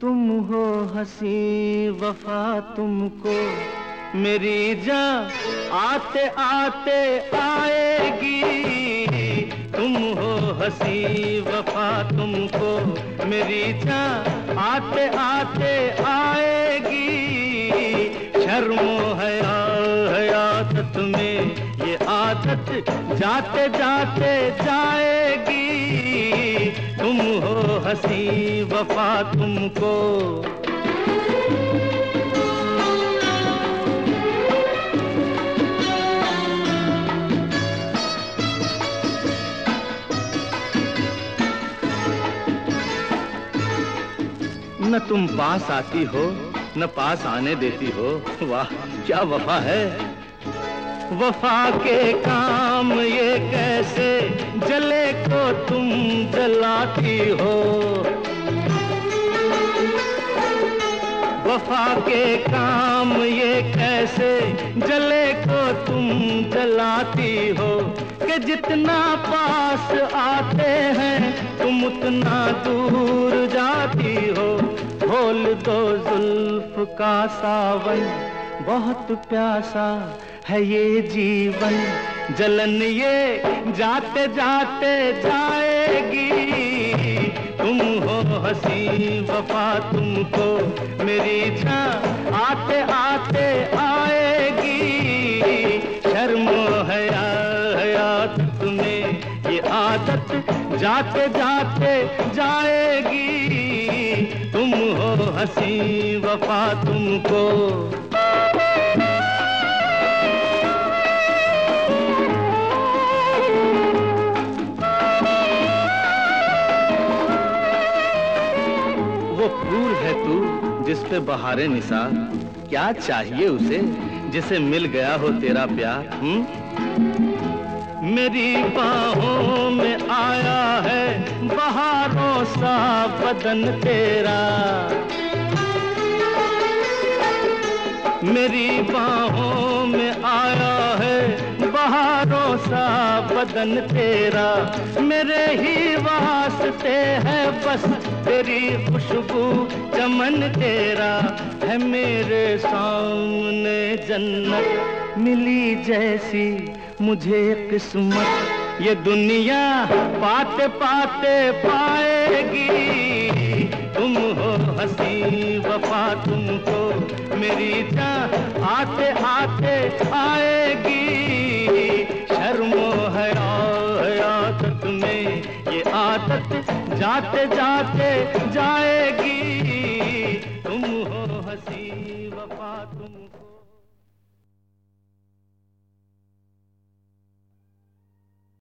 तुम हो हंसी वफा तुमको मेरी जान आते आते आएगी। तुम हो हंसी वफा तुमको मेरी जान आते आते आएगी। शर्मो है आदत में ये आदत जाते जाते जाएगी। तुम हो हंसी वफा तुमको। न तुम पास आती हो न पास आने देती हो। वाह क्या वफा है। वफा के काम ये कैसे जले को तुम जलाती हो। वफा के काम ये कैसे जले को तुम जलाती हो कि जितना पास आते हैं तुम उतना दूर जाती हो। खोल दो जुल्फ का सावन बहुत प्यासा है ये जीवन। जलन ये जाते जाते जाएगी। तुम हो हंसी वफा तुमको मेरी जान आते आते आएगी। शर्मो है आदत में ये आदत जाते जाते जाएगी। तुम हो हंसी वफा तुमको। वो फूल है तू जिस पे बहारे निसार। क्या चाहिए उसे जिसे मिल गया हो तेरा प्यार। मेरी बाहों में आया है बहारों सा बदन तेरा। मेरी बाहों में आया है बहारों सा बदन तेरा। मेरे ही वास्ते है बस तेरी खुशबू चमन तेरा। है मेरे सामने जन्नत मिली जैसी मुझे किस्मत। ये दुनिया पाते पाते पाएगी। तुम हो हंसी वफा तुमको मेरी जान आते आते आएगी। शर्मो है आदत में ये आदत जाते जाते जाएगी। तुम हो हंसी वफा तुमको।